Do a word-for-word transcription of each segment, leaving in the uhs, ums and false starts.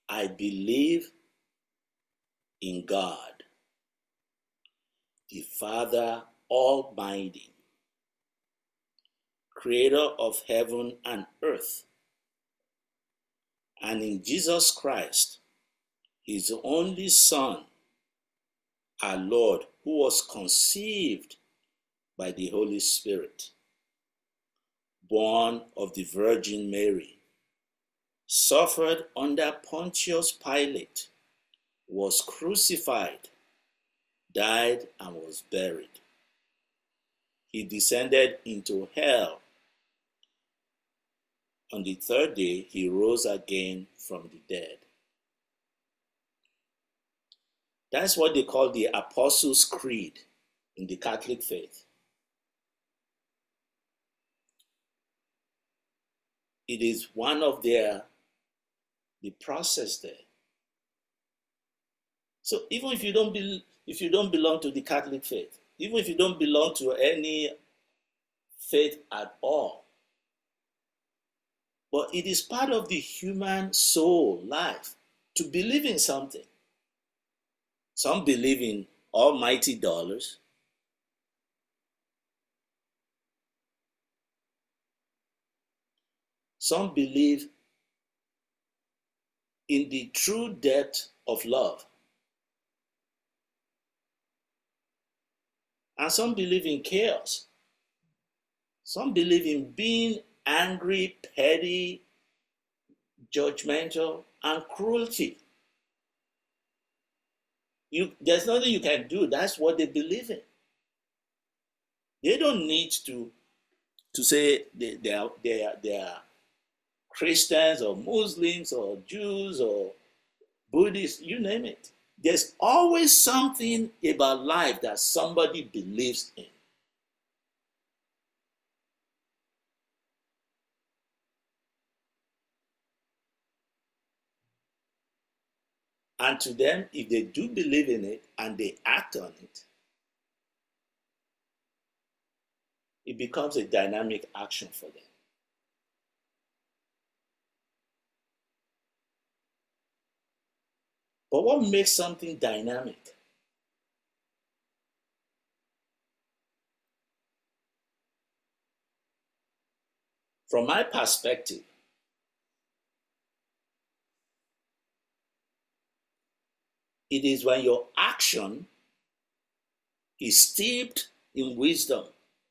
I believe in God, the Father Almighty, creator of heaven and earth, and in Jesus Christ, his only Son, our Lord, who was conceived by the Holy Spirit, born of the Virgin Mary, suffered under Pontius Pilate, was crucified, died, and was buried. He descended into hell. On the third day, he rose again from the dead. That's what they call the Apostles' Creed in the Catholic faith. It is one of their, the process there. So even if you don't be, if you don't belong to the Catholic faith, even if you don't belong to any faith at all, but it is part of the human soul life to believe in something. Some believe in almighty dollars. Some believe in the true depth of love. And some believe in chaos. Some believe in being angry, petty, judgmental, and cruelty. You, there's nothing you can do. That's what they believe in. They don't need to, to say they, they, are, they, are, they are Christians or Muslims or Jews or Buddhists, you name it. There's always something about life that somebody believes in. And to them, if they do believe in it and they act on it, it becomes a dynamic action for them. But what makes something dynamic? From my perspective, it is when your action is steeped in wisdom.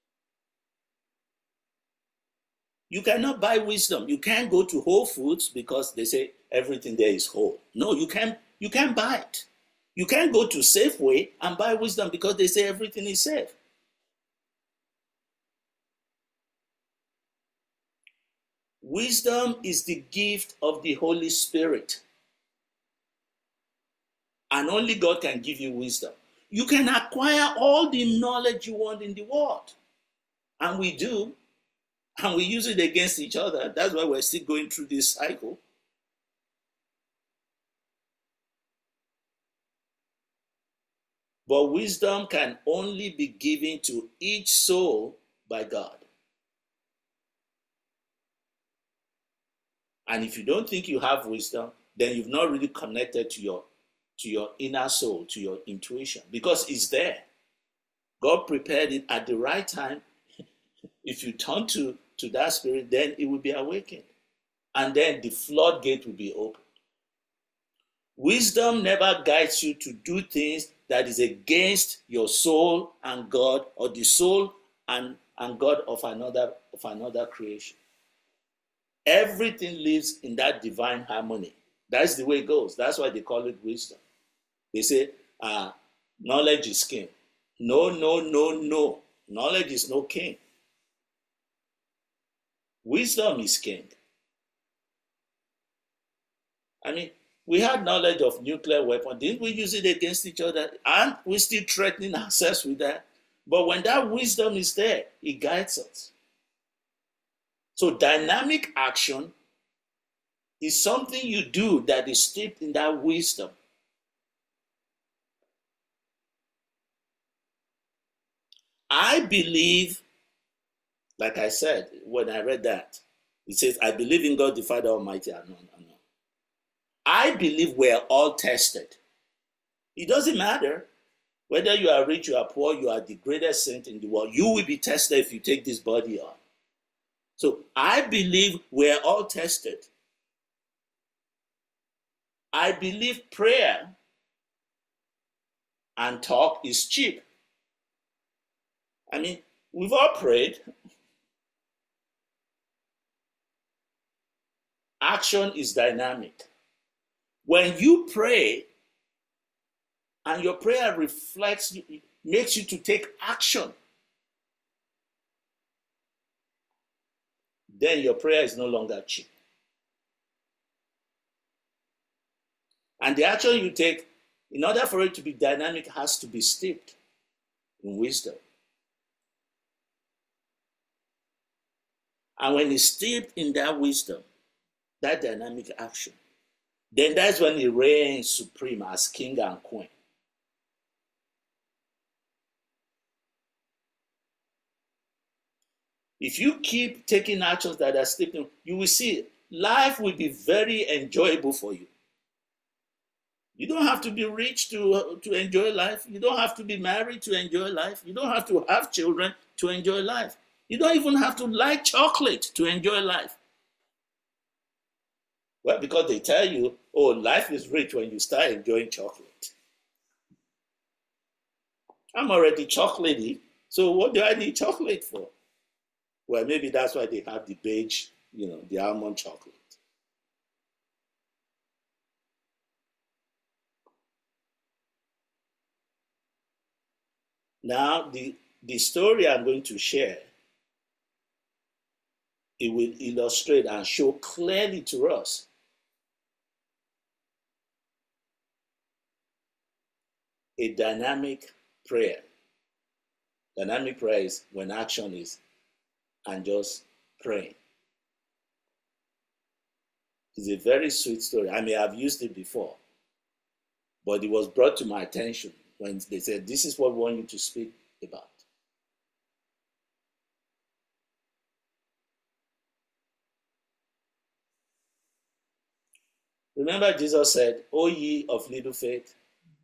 You cannot buy wisdom. You can't go to Whole Foods because they say everything there is whole. No, you can't, you can't buy it. You can't go to Safeway and buy wisdom because they say everything is safe. Wisdom is the gift of the Holy Spirit. And only God can give you wisdom. You can acquire all the knowledge you want in the world. And we do. And we use it against each other. That's why we're still going through this cycle. But wisdom can only be given to each soul by God. And if you don't think you have wisdom, then you've not really connected to your, to your inner soul, to your intuition, because it's there. God prepared it at the right time. If you turn to, to that spirit, then it will be awakened. And then the floodgate will be opened. Wisdom never guides you to do things that is against your soul and God, or the soul and, and God of another, of another creation. Everything lives in that divine harmony. That's the way it goes. That's why they call it wisdom. They say, uh, knowledge is king. No, no, no, no. Knowledge is no king. Wisdom is king. I mean, we had knowledge of nuclear weapons. Didn't we use it against each other? And we're still threatening ourselves with that. But when that wisdom is there, it guides us. So dynamic action is something you do that is steeped in that wisdom. I believe, like I said, when I read that, it says, I believe in God the Father Almighty, unknown, unknown. I believe we're all tested. It doesn't matter whether you are rich, you are poor, you are the greatest saint in the world. You will be tested if you take this body on. So I believe we're all tested. I believe prayer and talk is cheap. I mean, we've all prayed. Action is dynamic. When you pray and your prayer reflects, makes you to take action, then your prayer is no longer cheap. And the action you take, in order for it to be dynamic, has to be steeped in wisdom. And when it's steeped in that wisdom, that dynamic action, then that's when he reigns supreme as king and queen. If you keep taking actions that are steeped in, you will see life will be very enjoyable for you. You don't have to be rich to, uh, to enjoy life. You don't have to be married to enjoy life. You don't have to have children to enjoy life. You don't even have to like chocolate to enjoy life. Well, because they tell you, oh, life is rich when you start enjoying chocolate. I'm already chocolatey, so what do I need chocolate for? Well, maybe that's why they have the beige, you know, the almond chocolate. Now, the, the story I'm going to share, it will illustrate and show clearly to us a dynamic prayer. Dynamic prayer is when action is and just praying. It's a very sweet story. I may have used it before, but it was brought to my attention when they said, this is what we want you to speak about. Remember, Jesus said, O ye of little faith.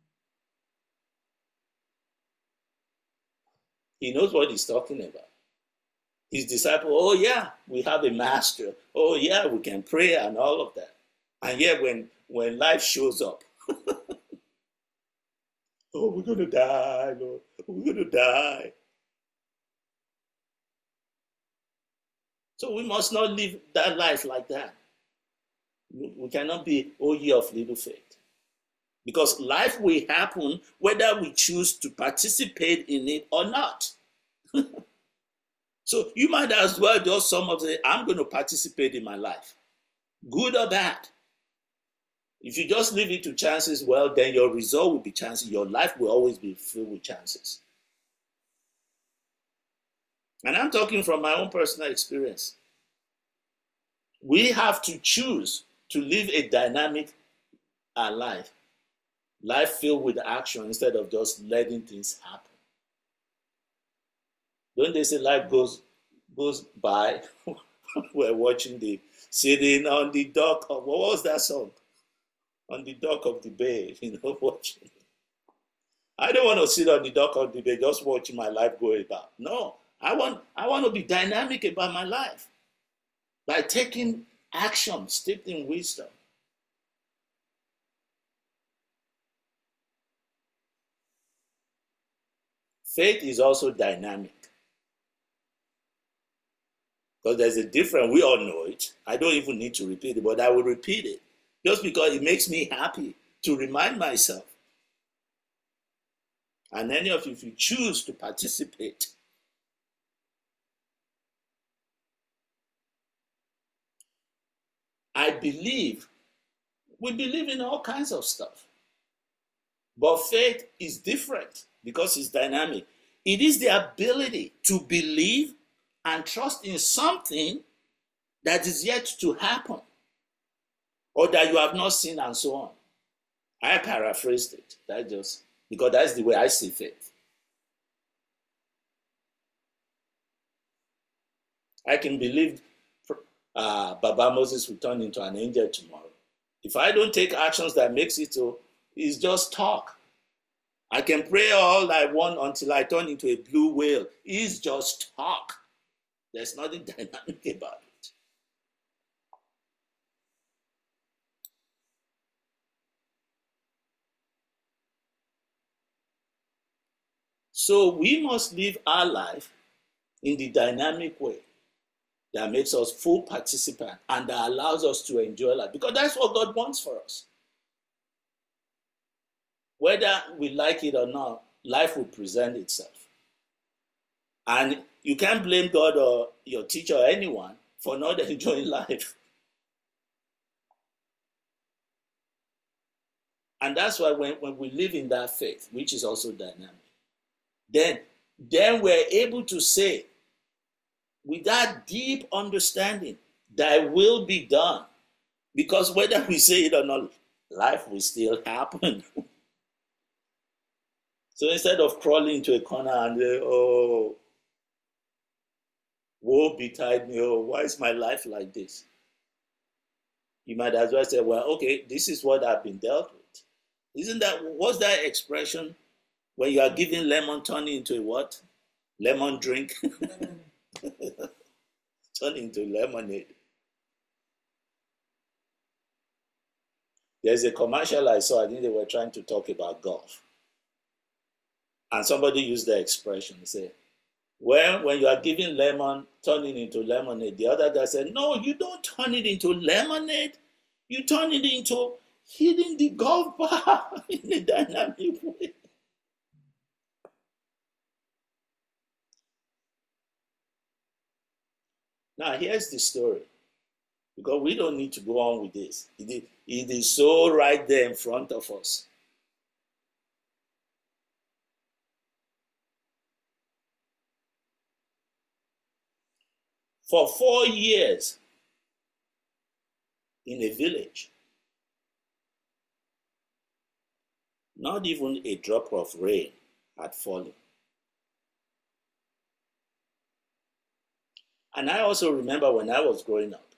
He knows what he's talking about. His disciple, oh yeah, we have a master. Oh yeah, we can pray and all of that. And yet when, when life shows up, oh, we're going to die, Lord. We're going to die. So we must not live that life like that. We cannot be, oh, ye of little faith. Because life will happen whether we choose to participate in it or not. So you might as well just sum up and say, I'm going to participate in my life, good or bad. If you just leave it to chances, well, then your result will be chances. Your life will always be filled with chances. And I'm talking from my own personal experience. We have to choose to live a dynamic uh, life, life filled with action instead of just letting things happen. Don't they say life goes goes by? We're watching the sitting on the dock of, what was that song? On the dock of the bay, you know, watching. I don't want to sit on the dock of the bay just watching my life go about. No, I want I want to be dynamic about my life by taking action steeped in wisdom. Faith is also dynamic. Because there's a difference, we all know it. I don't even need to repeat it, but I will repeat it. Just because it makes me happy to remind myself. And any of you, if you choose to participate, I believe, we believe in all kinds of stuff. But faith is different because it's dynamic. It is the ability to believe and trust in something that is yet to happen or that you have not seen and so on. I paraphrased it. That just because that's the way I see faith. I can believe uh, Baba Moses will turn into an angel tomorrow. If I don't take actions that makes it so, it's just talk. I can pray all I want until I turn into a blue whale. It's just talk. There's nothing dynamic about it. So we must live our life in the dynamic way that makes us full participant and that allows us to enjoy life, because that's what God wants for us. Whether we like it or not, life will present itself. And you can't blame God or your teacher or anyone for not enjoying life. And that's why when, when we live in that faith, which is also dynamic, then, then we're able to say, with that deep understanding, thy will be done. Because whether we say it or not, life will still happen. So instead of crawling into a corner and say, oh, woe betide me, oh, why is my life like this? You might as well say, well, okay, this is what I've been dealt with. Isn't that, what's that expression when you are giving lemon turning into a what? Lemon drink? Turning into lemonade. There's a commercial I saw, I think they were trying to talk about golf. And somebody used the expression, say, well, when you are giving lemon, turning into lemonade, the other guy said, no, you don't turn it into lemonade. You turn it into hitting the golf ball in a dynamic way. Now, here's the story, because we don't need to go on with this. It is, it is so right there in front of us. For four years in a village, not even a drop of rain had fallen. And I also remember when I was growing up,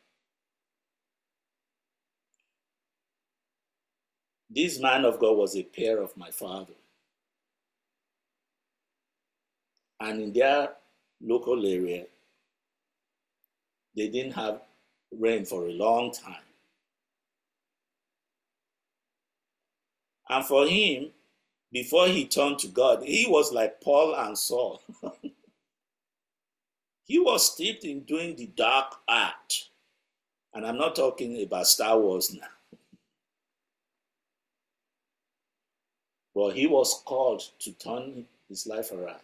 this man of God was a peer of my father. And in their local area, they didn't have rain for a long time. And for him, before he turned to God, he was like Paul and Saul. He was steeped in doing the dark art. And I'm not talking about Star Wars now. But he was called to turn his life around.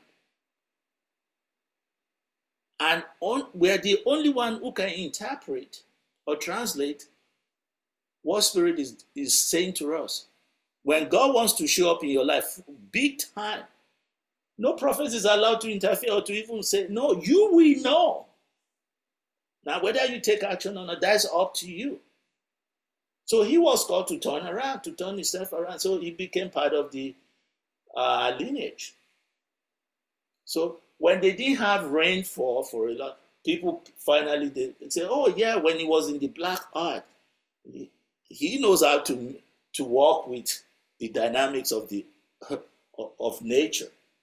And on, we're the only one who can interpret or translate what Spirit is, is saying to us. When God wants to show up in your life, big time, no prophet is allowed to interfere or to even say, no, you will know. Now, whether you take action or not, that's up to you. So he was called to turn around, to turn himself around. So he became part of the uh, lineage. So when they didn't have rainfall for a lot, people finally they, they say, oh yeah, when he was in the black art, he, he knows how to, to walk with the dynamics of the of nature.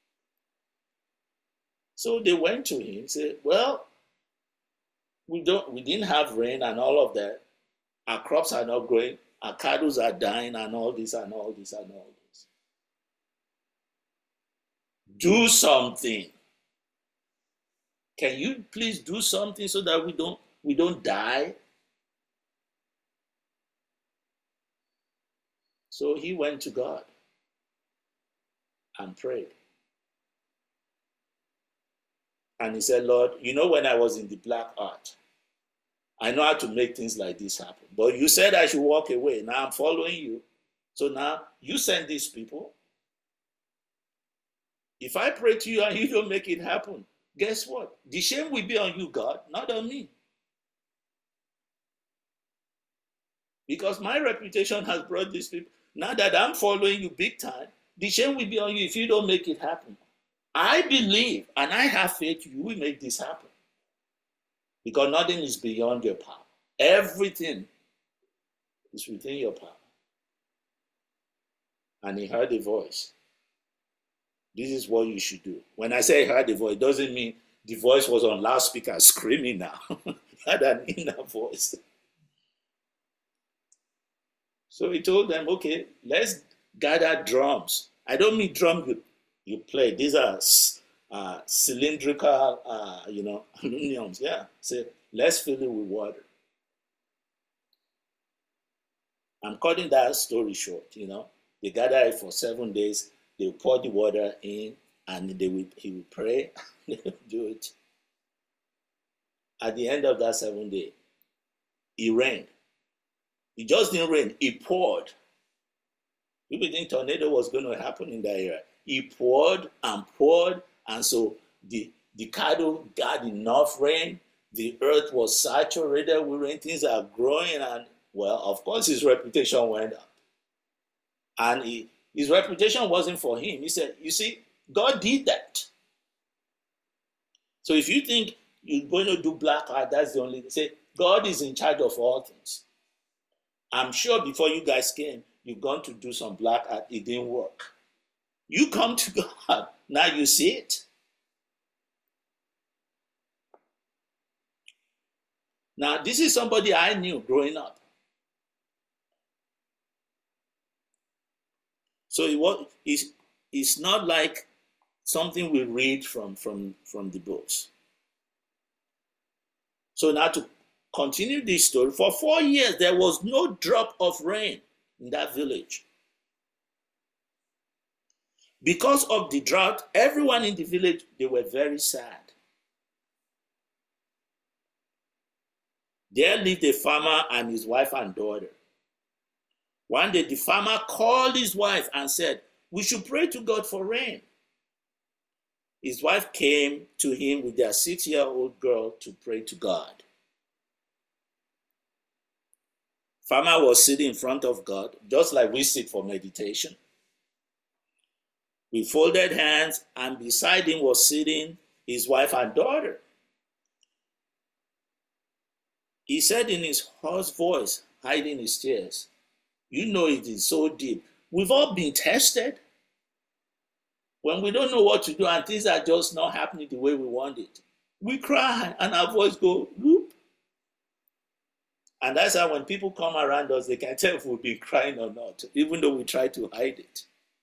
So they went to him and said, well, we don't we didn't have rain and all of that. Our crops are not growing, our cattle are dying, and all this and all this and all this. Do something. Can you please do something so that we don't we don't die? So he went to God and prayed. And he said, Lord, you know, when I was in the black art, I know how to make things like this happen. But you said I should walk away. Now I'm following you. So now you send these people. If I pray to you and you don't make it happen, guess what? The shame will be on you, God, not on me. Because my reputation has brought these people. Now that I'm following you big time, the shame will be on you if you don't make it happen. I believe and I have faith you will make this happen. Because nothing is beyond your power. Everything It's within your power. And he heard a voice. This is what you should do. When I say he heard a voice, it doesn't mean the voice was on loudspeaker screaming now. He had an inner voice. So he told them, okay, let's gather drums. I don't mean drum you, you play. These are uh, cylindrical, uh, you know, aluminums. Yeah. So let's fill it with water. I'm cutting that story short, you know. They gather it for seven days. They will pour the water in, and they will, he will pray. They will do it. At the end of that seven day, it rained. It just didn't rain. It poured. People think tornado was going to happen in that area. It poured and poured, and so the, the cattle got enough rain. The earth was saturated with rain. Things are growing, and, well, of course, his reputation went up. And he, his reputation wasn't for him. He said, you see, God did that. So if you think you're going to do black art, that's the only thing. Say, God is in charge of all things. I'm sure before you guys came, you've gone to do some black art. It didn't work. You come to God. Now you see it. Now, this is somebody I knew growing up. So it was, it's, it's not like something we read from, from, from the books. So now to continue this story, for four years there was no drop of rain in that village. Because of the drought, everyone in the village, they were very sad. There lived a farmer and his wife and daughter. One day the farmer called his wife and said, we should pray to God for rain. His wife came to him with their six-year-old girl to pray to God. Farmer was sitting in front of God, just like we sit for meditation, with folded hands, and beside him was sitting his wife and daughter. He said in his hoarse voice, hiding his tears, you know it is so deep. We've all been tested. When we don't know what to do and things are just not happening the way we want it, we cry and our voice go whoop. And that's how when people come around us, they can tell if we've been crying or not, even though we try to hide it.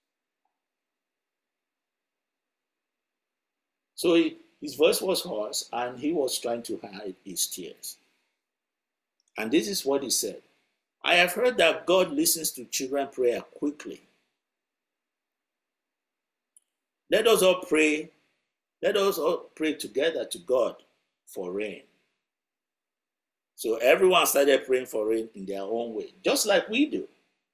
So he, his voice was hoarse and he was trying to hide his tears. And this is what he said. I have heard that God listens to children's prayer quickly. Let us all pray. Let us all pray together to God for rain. So everyone started praying for rain in their own way, just like we do.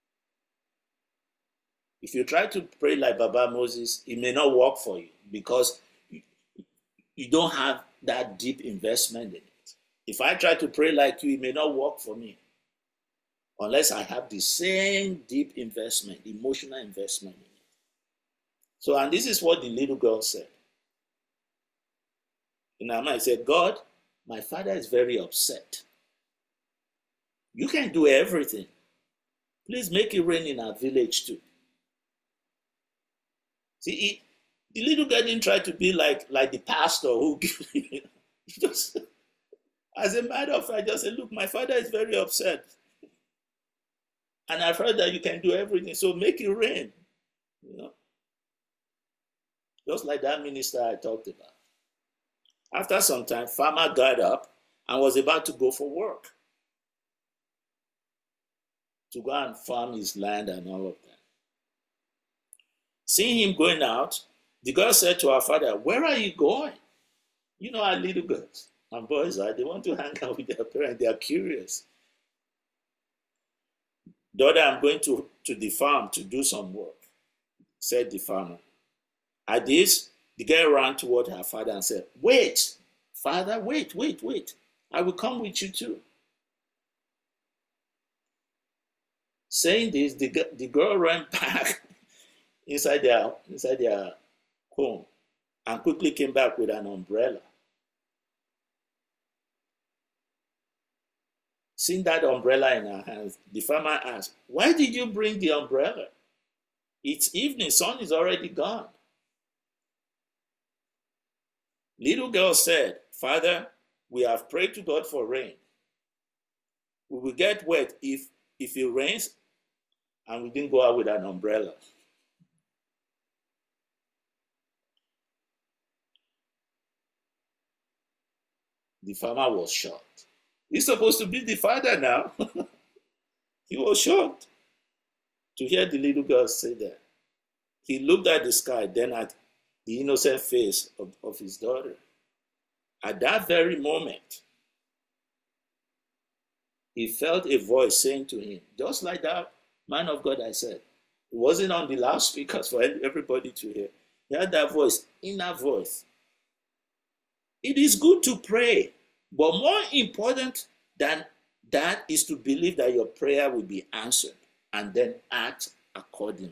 If you try to pray like Baba Moses, it may not work for you because you, you don't have that deep investment in it. If I try to pray like you, it may not work for me unless I have the same deep investment, emotional investment in it. So, and this is what the little girl said. In her mind, said, God, my father is very upset. You can do everything. Please make it rain in our village too. See, he, the little girl didn't try to be like, like the pastor who, you know, just, as a matter of fact, just said, look, my father is very upset. And I've heard that you can do everything, so make it rain. You know? Just like that minister I talked about. After some time, farmer got up and was about to go for work. To go and farm his land and all of that. Seeing him going out, the girl said to her father, where are you going? You know how little girls and boys are. They want to hang out with their parents. They are curious. Daughter, I'm going to, to the farm to do some work, said the farmer. At this, the girl ran toward her father and said, wait, father, wait, wait, wait. I will come with you too. Saying this, the, the girl ran back inside their, inside their home and quickly came back with an umbrella. seeing that umbrella in her hands, the farmer asked, "Why did you bring the umbrella? It's evening, sun is already gone." Little girl said, "Father, we have prayed to God for rain. We will get wet if, if it rains and we didn't go out with an umbrella." The farmer was shocked. He's supposed to be the father now. He was shocked to hear the little girl say that. He looked at the sky, then at the innocent face of, of his daughter. At that very moment, he felt a voice saying to him, just like that man of God I said. It wasn't on the loudspeakers for everybody to hear. He had that voice, inner voice. It is good to pray, but more important than that is to believe that your prayer will be answered and then act accordingly.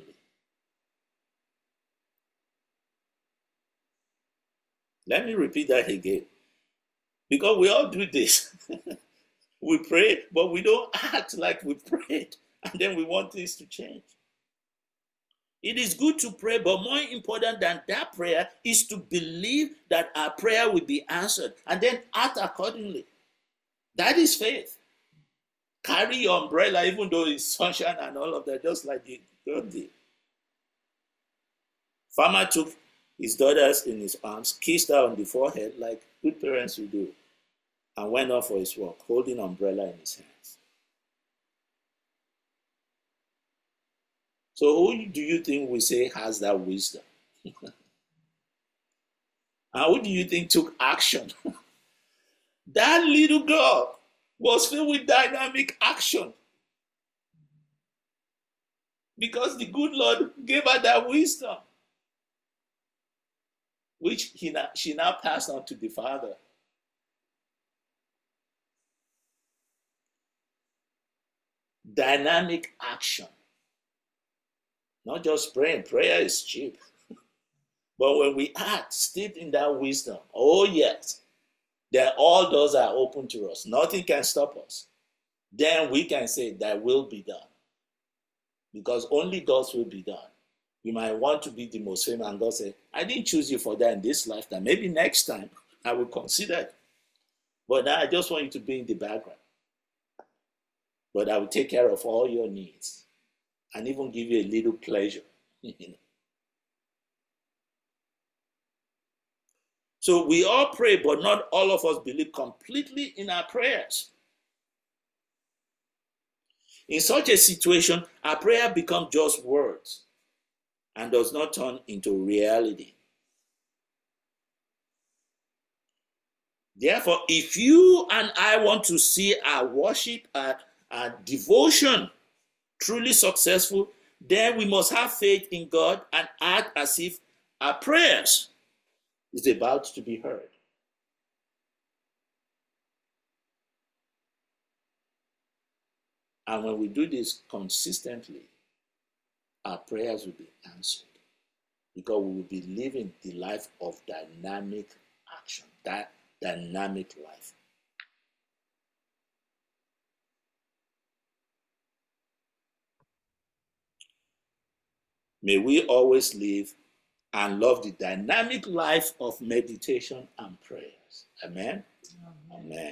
Let me repeat that again. Because we all do this. We pray, but we don't act like we prayed. And then we want things to change. It is good to pray, but more important than that prayer is to believe that our prayer will be answered and then act accordingly. That is faith. Carry your umbrella, even though it's sunshine and all of that, just like the girl did. Farmer took his daughters in his arms, kissed her on the forehead like good parents will do, and went off for his walk, holding an umbrella in his hands. So who do you think we say has that wisdom? And who do you think took action? That little girl was filled with dynamic action because the good Lord gave her that wisdom, which he now, she now passed on to the Father. Dynamic action. Not just praying. Prayer is cheap. But when we act, steeped in that wisdom, oh yes, then all doors are open to us. Nothing can stop us. Then we can say, "That will be done." Because only God's will be done. You might want to be the most famous, and God said, "I didn't choose you for that in this lifetime. Maybe next time I will consider it. But now I just want you to be in the background. But I will take care of all your needs and even give you a little pleasure." So we all pray, but not all of us believe completely in our prayers. In such a situation, our prayer becomes just words and does not turn into reality. Therefore, if you and I want to see our worship, our, our devotion truly successful, then we must have faith in God and act as if our prayers is about to be heard. And when we do this consistently, our prayers will be answered because we will be living the life of dynamic action, that dynamic life. May we always live and love the dynamic life of meditation and prayers. Amen? Amen. Amen.